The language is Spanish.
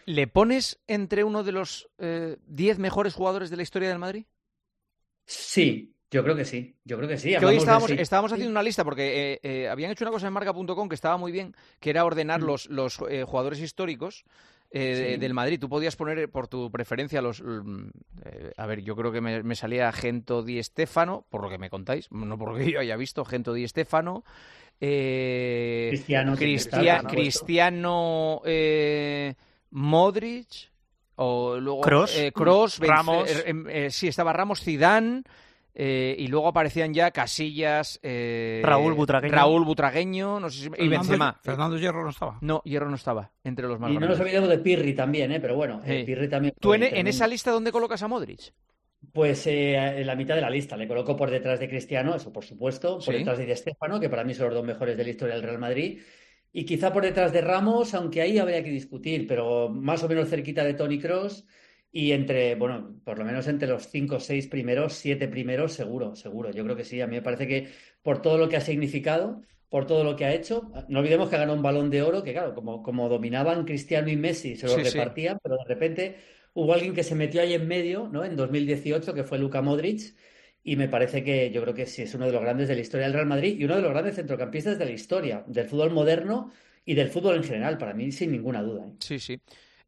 ¿Le pones entre uno de los 10 mejores jugadores de la historia del Madrid? Sí, yo creo que sí. Yo creo que sí. Que hoy Hablamos del estábamos 6. haciendo una lista porque habían hecho una cosa en marca.com que estaba muy bien, que era ordenar Mm, los jugadores históricos del sí. Madrid. Tú podías poner por tu preferencia a ver, yo creo que me salía Gento Di Stéfano, por lo que me contáis, no por lo que yo haya visto, Gento Di Stéfano, Cristiano tiene que estar, por supuesto. Cristiano, Modric, o luego Cross, Kroos, Ramos, sí, estaba Ramos, Zidane, y luego aparecían ya Casillas, Raúl Butragueño. Raúl Butragueño, no sé si, y Benzema. Fernando Hierro no estaba. No, Hierro no estaba entre los más Y no nos grandes. olvidemos de Pirri también, ¿eh? Pero bueno, Sí. Pirri también ¿Tú fue en esa tremendo. lista dónde colocas a Modric? Pues en la mitad de la lista. Le coloco por detrás de Cristiano, eso por supuesto. Por Sí. detrás de Di Stéfano, que para mí son los dos mejores de la historia del Real Madrid. Y quizá por detrás de Ramos, aunque ahí habría que discutir, pero más o menos cerquita de Toni Kroos. Y entre, bueno, por lo menos entre los 5, 6 primeros, 7 primeros, seguro, seguro. Yo creo que sí. A mí me parece que por todo lo que ha significado, por todo lo que ha hecho, no olvidemos que ha ganado un Balón de Oro, que claro, como dominaban Cristiano y Messi, se lo Sí, sí. repartían, pero de repente hubo alguien que se metió ahí en medio, ¿no? En 2018, que fue Luka Modric, y me parece que yo creo que sí es uno de los grandes de la historia del Real Madrid y uno de los grandes centrocampistas de la historia, del fútbol moderno y del fútbol en general, para mí, sin ninguna duda, ¿eh? Sí, sí.